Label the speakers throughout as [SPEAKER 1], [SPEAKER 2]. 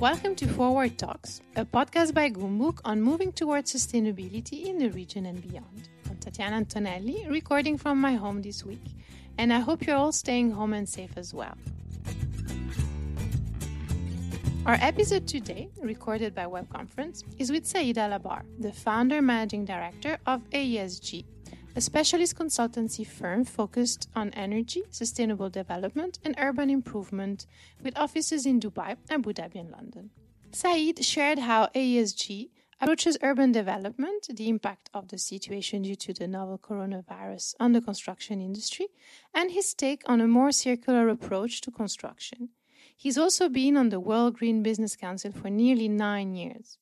[SPEAKER 1] Welcome to Forward Talks, a podcast by Gumbuk on moving towards sustainability in the region and beyond. I'm Tatiana Antonelli, recording from my home this week, and I hope you're all staying home and safe as well. Our episode today, recorded by web conference, is with Saeed Alabar, the founder and managing director of AESG, a specialist consultancy firm focused on energy, sustainable development, and urban improvement, with offices in Dubai, Abu Dhabi, and London. Saeed shared how AESG approaches urban development, the impact of the situation due to the novel coronavirus on the construction industry, and his take on a more circular approach to construction. He's also been on the World Green Business Council for nearly 9 years.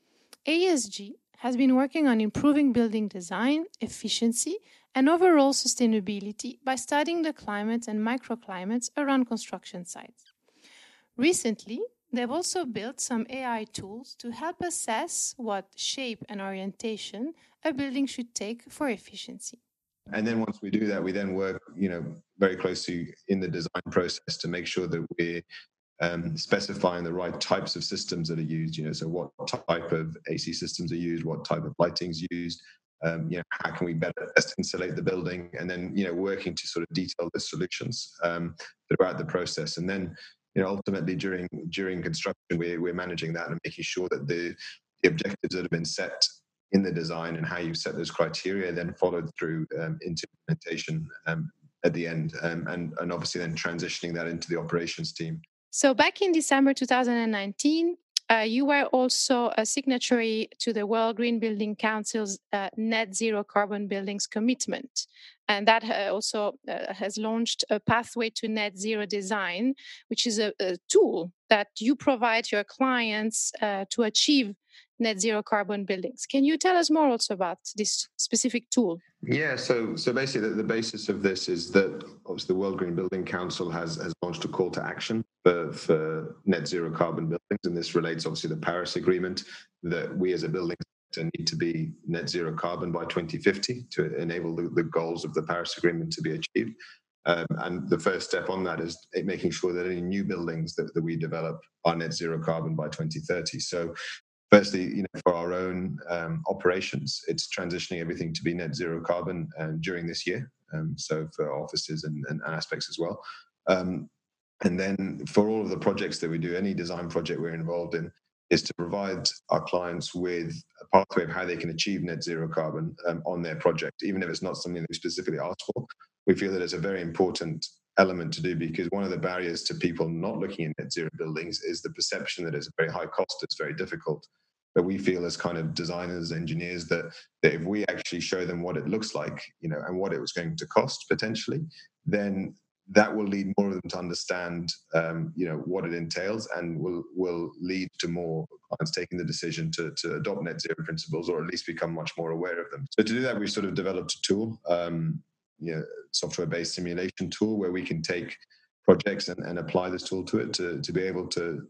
[SPEAKER 1] AESG has been working on improving building design, efficiency, and overall sustainability by studying the climate and microclimates around construction sites. Recently, they've also built some AI tools to help assess what shape and orientation a building should take for efficiency.
[SPEAKER 2] And then once we do that, we then work, very closely in the design process to make sure that we're specifying the right types of systems that are used. So what type of AC systems are used, what type of lighting is used. How can we best insulate the building, and then working to sort of detail the solutions throughout the process. And then ultimately during construction, we're managing that and making sure that the objectives that have been set in the design and how you set those criteria then followed through into implementation at the end, and obviously then transitioning that into the operations team.
[SPEAKER 1] So back in December 2019, you were also a signatory to the World Green Building Council's net zero carbon buildings commitment. And that also has launched a pathway to net zero design, which is a tool that you provide your clients to achieve net zero carbon buildings. Can you tell us more also about this specific tool?
[SPEAKER 2] Yeah, so basically the basis of this is that obviously the World Green Building Council has launched a call to action for net zero carbon buildings, and this relates obviously to the Paris Agreement, that we as a building sector need to be net zero carbon by 2050 to enable the goals of the Paris Agreement to be achieved. And the first step on that is making sure that any new buildings that we develop are net zero carbon by 2030. So firstly, for our own operations, it's transitioning everything to be net zero carbon during this year. So for offices and aspects as well. And then for all of the projects that we do, any design project we're involved in, is to provide our clients with a pathway of how they can achieve net zero carbon on their project, even if it's not something that we specifically asked for. We feel that it's a very important element to do, because one of the barriers to people not looking at net zero buildings is the perception that it's a very high cost, it's very difficult. But we feel as kind of designers, engineers, that if we actually show them what it looks like, and what it was going to cost potentially, then that will lead more of them to understand, what it entails, and will lead to more clients taking the decision to adopt net zero principles, or at least become much more aware of them. So to do that, we've sort of developed a tool, software-based simulation tool, where we can take projects and apply this tool to it to be able to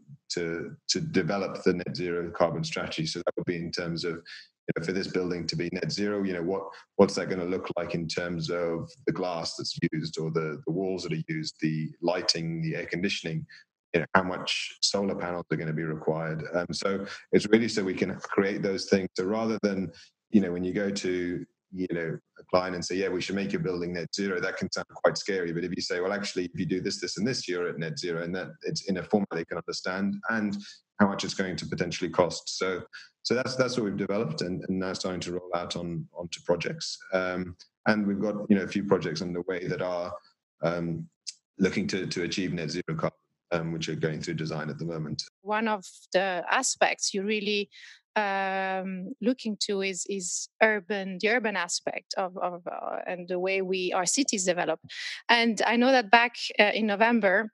[SPEAKER 2] develop the net zero carbon strategy. So that would be in terms of, for this building to be net zero, what's that going to look like in terms of the glass that's used, or the walls that are used, the lighting, the air conditioning, how much solar panels are going to be required. So it's really so we can create those things. So rather than, when you go to a client and say, yeah, we should make your building net zero, that can sound quite scary. But if you say, well, actually, if you do this, this, and this, you're at net zero, and that it's in a format they can understand, and how much it's going to potentially cost. So that's what we've developed, and now starting to roll out onto projects. And we've got a few projects underway that are looking to achieve net zero carbon, which are going through design at the moment.
[SPEAKER 1] One of the aspects you really looking to is the urban aspect of and the way our cities develop. And I know that back in November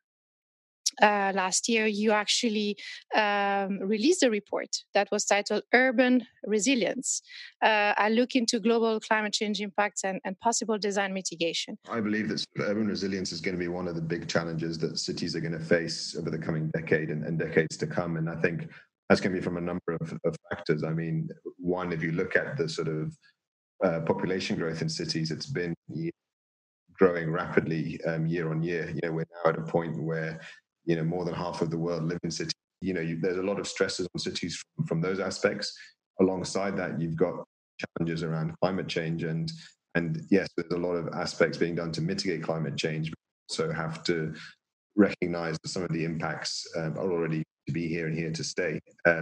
[SPEAKER 1] last year, you actually released a report that was titled Urban Resilience, a look into global climate change impacts and possible design mitigation.
[SPEAKER 2] I believe that urban resilience is going to be one of the big challenges that cities are going to face over the coming decade and decades to come. And I think that's going to be from a number of factors. I mean, one, if you look at the sort of population growth in cities, it's been growing rapidly year on year. We're now at a point where more than half of the world live in cities. there's a lot of stresses on cities from those aspects. Alongside that, you've got challenges around climate change, and yes, there's a lot of aspects being done to mitigate climate change. But also have to recognize that some of the impacts are already to be here and here to stay.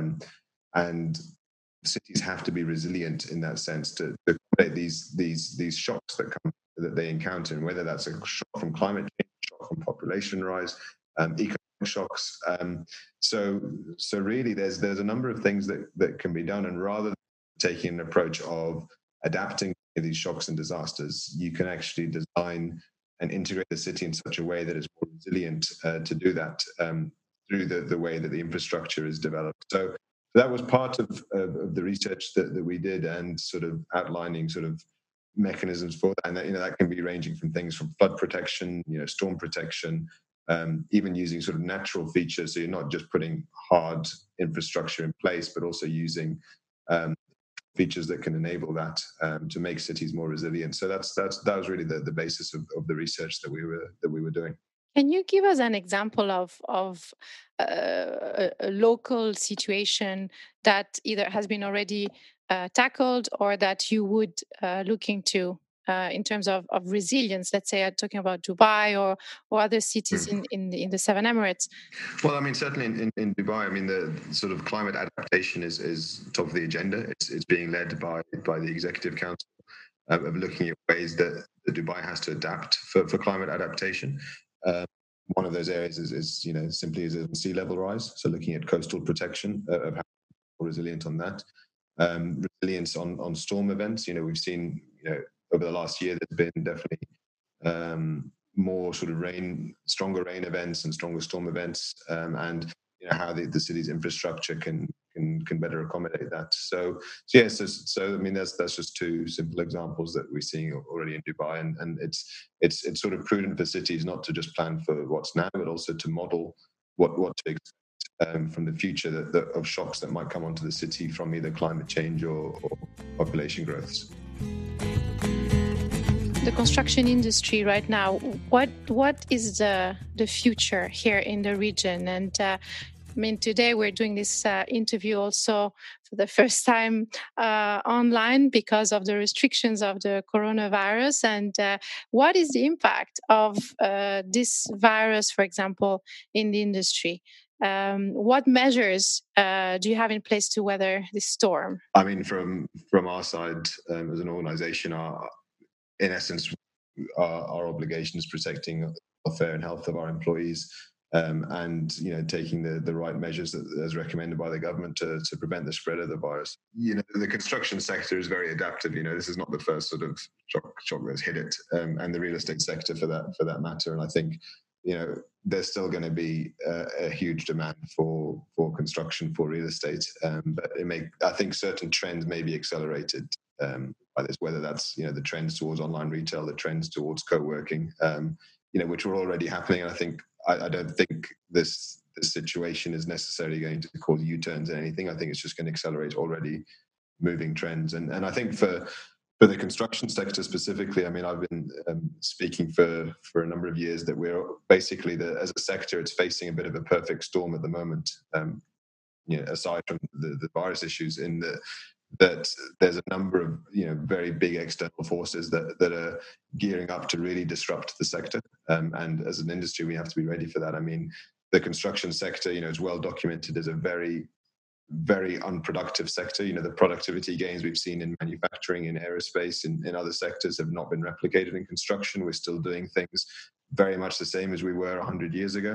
[SPEAKER 2] And cities have to be resilient in that sense to accommodate these shocks that they encounter, and whether that's a shock from climate change, shock from population rise, economic shocks. So really, there's a number of things that can be done, and rather than taking an approach of adapting to these shocks and disasters, you can actually design and integrate the city in such a way that it's more resilient to do that through the way that the infrastructure is developed. So that was part of the research that we did, and sort of outlining sort of mechanisms for that. And that can be ranging from things from flood protection, storm protection, even using sort of natural features. So you're not just putting hard infrastructure in place, but also using features that can enable that to make cities more resilient. So that was really the basis of the research that we were doing.
[SPEAKER 1] Can you give us an example of a local situation that either has been already tackled or that you would look into in terms of resilience? Let's say I'm talking about Dubai or other cities in the Seven Emirates.
[SPEAKER 2] Well, I mean, certainly in Dubai, I mean, the sort of climate adaptation is top of the agenda. It's being led by the Executive Council of looking at ways that Dubai has to adapt for climate adaptation. One of those areas is simply is sea level rise. So looking at coastal protection of how resilient on that. Resilience on storm events. We've seen over the last year there's been definitely more sort of stronger rain events and stronger storm events, and how the city's infrastructure can better accommodate that. So I mean that's just two simple examples that we're seeing already in Dubai, and it's sort of prudent for cities not to just plan for what's now, but also to model what to expect from the future of shocks that might come onto the city from either climate change or population growths.
[SPEAKER 1] The construction industry right now, what is the future here in the region? And I mean, today we're doing this interview also for the first time online because of the restrictions of the coronavirus. And what is the impact of this virus, for example, in the industry? What measures do you have in place to weather this storm?
[SPEAKER 2] I mean, from our side as an organisation, in essence, our obligation is protecting the welfare and health of our employees, and taking the right measures as recommended by the government to prevent the spread of the virus. The construction sector is very adaptive. This is not the first sort of shock that's hit it, and the real estate sector for that matter. And I think there's still going to be a huge demand for construction, for real estate, but I think certain trends may be accelerated by this, whether that's the trends towards online retail, the trends towards co-working, which are already happening. And I think I don't think this situation is necessarily going to cause U-turns in anything. I think it's just going to accelerate already moving trends. And I think for the construction sector specifically, I mean, I've been speaking for a number of years that we're basically, as a sector, it's facing a bit of a perfect storm at the moment. Aside from the virus issues, that there's a number of very big external forces that are gearing up to really disrupt the sector, and as an industry we have to be ready for that. I mean, the construction sector is well documented as a very, very unproductive sector. The productivity gains we've seen in manufacturing, in aerospace, in other sectors have not been replicated in construction. We're still doing things very much the same as we were 100 years ago.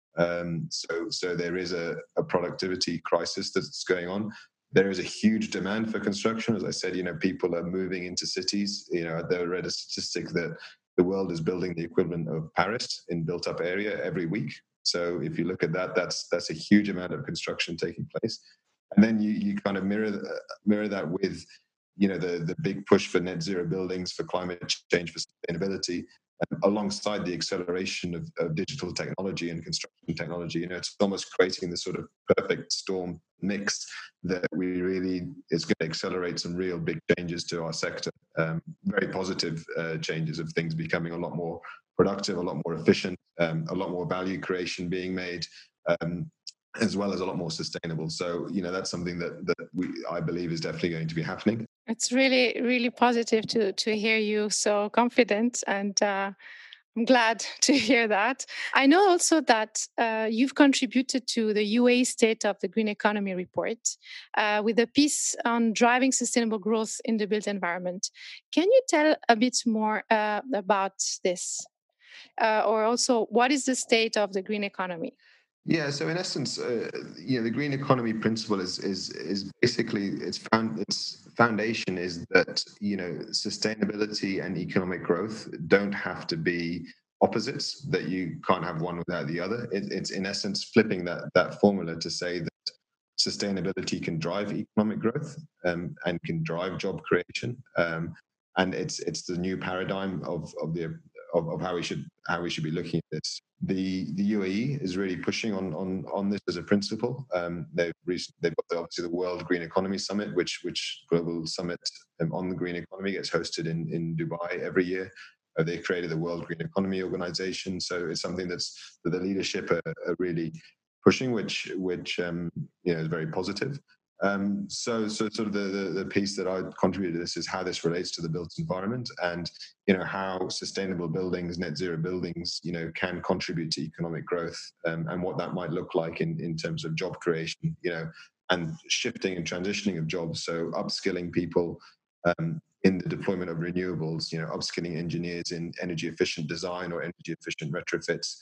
[SPEAKER 2] So there is a productivity crisis that's going on. There is a huge demand for construction. As I said, people are moving into cities. I read a statistic that the world is building the equivalent of Paris in built-up area every week. So if you look at that, that's a huge amount of construction taking place. And then you kind of mirror that with the big push for net zero buildings, for climate change, for sustainability, alongside the acceleration of digital technology and construction technology. It's almost creating this sort of perfect storm mix that it's going to accelerate some real big changes to our sector. Very positive changes of things becoming a lot more productive, a lot more efficient, a lot more value creation being made. as well as a lot more sustainable. So, that's something I believe is definitely going to be happening.
[SPEAKER 1] It's really, really positive to hear you so confident, and I'm glad to hear that. I know also that you've contributed to the UAE State of the Green Economy report with a piece on driving sustainable growth in the built environment. Can you tell a bit more about this? Or also, what is the state of the green economy?
[SPEAKER 2] Yeah, so in essence, the green economy principle is basically its foundation is that sustainability and economic growth don't have to be opposites, that you can't have one without the other. It's in essence flipping that formula to say that sustainability can drive economic growth, and can drive job creation, and it's the new paradigm of how we should be looking at this. The UAE is really pushing on this as a principle. They've got obviously the World Green Economy Summit, which global summit on the green economy gets hosted in Dubai every year. They created the World Green Economy Organization, so it's something that the leadership are really pushing, which is very positive. So sort of the piece that I contributed to this is how this relates to the built environment, and how sustainable buildings, net zero buildings, can contribute to economic growth, and what that might look like in terms of job creation, and shifting and transitioning of jobs. So upskilling people in the deployment of renewables, upskilling engineers in energy efficient design or energy efficient retrofits,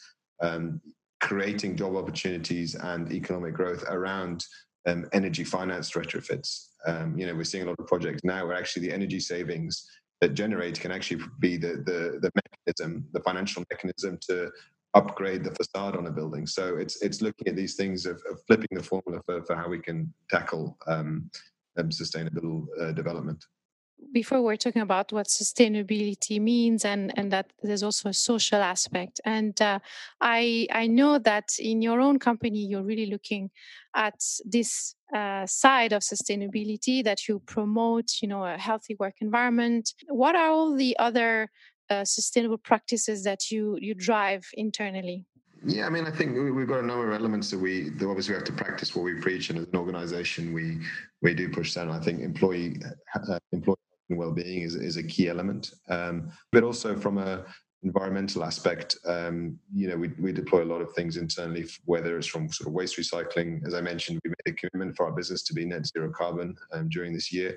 [SPEAKER 2] creating job opportunities and economic growth around energy financed retrofits. We're seeing a lot of projects now where actually the energy savings that generate can actually be the mechanism, the financial mechanism to upgrade the facade on a building. So it's looking at these things of flipping the formula for how we can tackle sustainable development.
[SPEAKER 1] Before we're talking about what sustainability means, and that there's also a social aspect, and I know that in your own company you're really looking at this side of sustainability, that you promote a healthy work environment. What are all the other sustainable practices that you drive internally?
[SPEAKER 2] Yeah, I mean, I think we've got a number of elements that obviously we have to practice what we preach, and as an organisation, we do push that. And I think employee well-being is a key element, but also from a environmental aspect, we deploy a lot of things internally, whether it's from sort of waste recycling. As I mentioned, we made a commitment for our business to be net zero carbon during this year.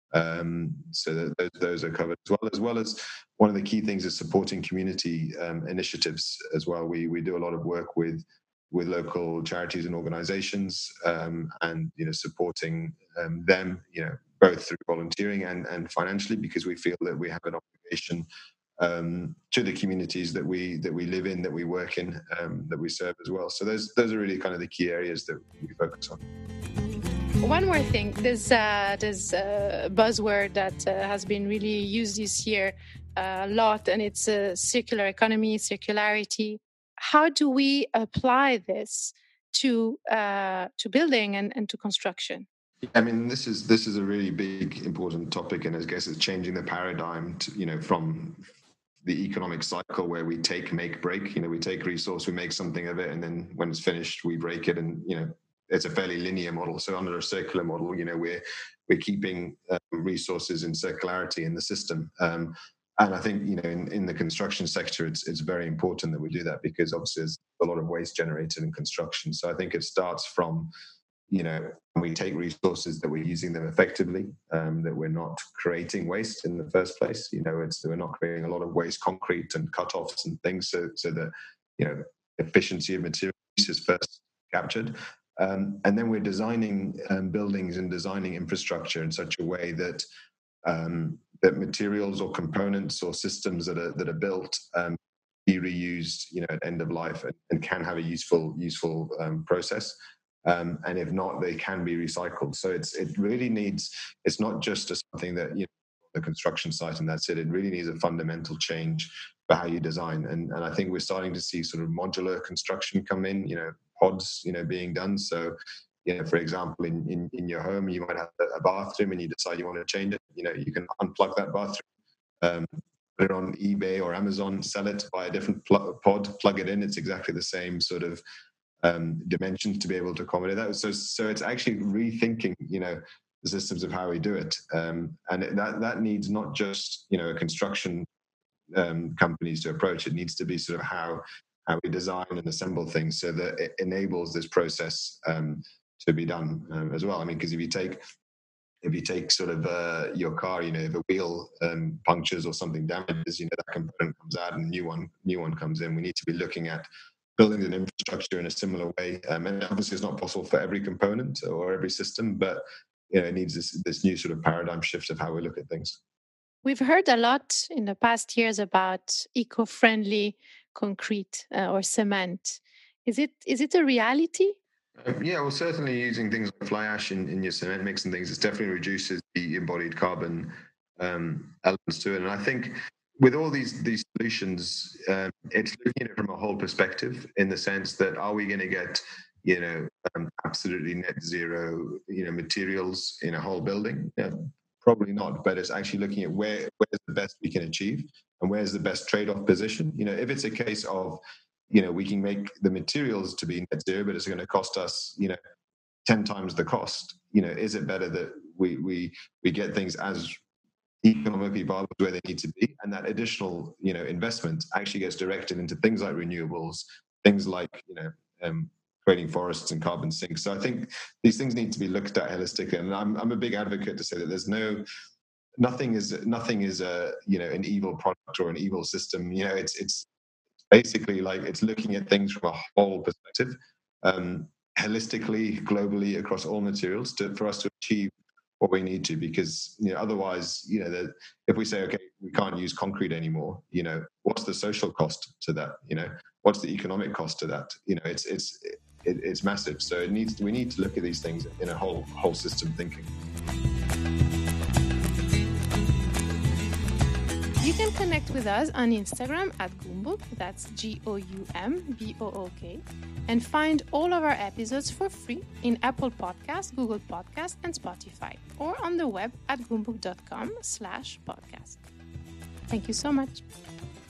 [SPEAKER 2] So that those are covered, as well as one of the key things is supporting community initiatives as well. We do a lot of work with local charities and organizations, and supporting them, both through volunteering and financially, because we feel that we have an obligation to the communities that we live in, that we work in, that we serve as well. So those are really kind of the key areas that we focus on.
[SPEAKER 1] One more thing, there's a buzzword that has been really used this year a lot, and it's circular economy, circularity. How do we apply this to building and to construction?
[SPEAKER 2] I mean, this is a really big, important topic, and I guess it's changing the paradigm from the economic cycle where we make, break. We take resource, we make something of it, and then when it's finished, we break it, and it's a fairly linear model. So under a circular model, we're keeping resources in circularity in the system. And I think in the construction sector, it's very important that we do that, because obviously there's a lot of waste generated in construction. So I think it starts from we take resources, that we're using them effectively, that we're not creating waste in the first place. We're not creating a lot of waste, concrete and cut-offs and things, so that efficiency of material use is first captured. And then we're designing buildings and designing infrastructure in such a way that that materials or components or systems that are built be reused, at end of life, and can have a useful process. And if not, they can be recycled. So it really needs. It's not just something that the construction site and that's it. It really needs a fundamental change for how you design. And I think we're starting to see sort of modular construction come in. Pods, being done. So, for example, in your home, you might have a bathroom and you decide you want to change it. You can unplug that bathroom, put it on eBay or Amazon, sell it, buy a different pod, plug it in. It's exactly the same sort of dimensions to be able to accommodate that. So it's actually rethinking, the systems of how we do it, and that needs not just a construction companies to approach. It needs to be sort of how we design and assemble things so that it enables this process to be done as well. I mean, because if you take sort of your car, if a wheel punctures or something damages, that component comes out and new one comes in. We need to be looking at building an infrastructure in a similar way. And obviously it's not possible for every component or every system, but it needs this new sort of paradigm shift of how we look at things.
[SPEAKER 1] We've heard a lot in the past years about eco-friendly concrete or cement. Is it a reality?
[SPEAKER 2] Yeah, well, certainly using things like fly ash in your cement mix and things, it definitely reduces the embodied carbon elements to it. And I think with all these solutions, it's looking at it from a whole perspective, in the sense that, are we going to get absolutely net zero materials in a whole building? Probably not, but it's actually looking at where's the best we can achieve and where's the best trade-off position. If it's a case of we can make the materials to be net zero, but it's going to cost us 10 times the cost, is it better that we get things as economically viable where they need to be, and that additional investment actually gets directed into things like renewables, things like creating forests and carbon sinks. So I think these things need to be looked at holistically, and I'm a big advocate to say that there's nothing is a an evil product or an evil system. It's basically like it's looking at things from a whole perspective, holistically, globally, across all materials for us to achieve what we need to. Because otherwise, if we say, okay, we can't use concrete anymore, what's the social cost to that? What's the economic cost to that? It's massive. So we need to look at these things in a whole system thinking.
[SPEAKER 1] You can connect with us on Instagram at Goumbook, that's GOUMBOOK, and find all of our episodes for free in Apple Podcasts, Google Podcasts, and Spotify, or on the web at goumbook.com/podcast. Thank you so much.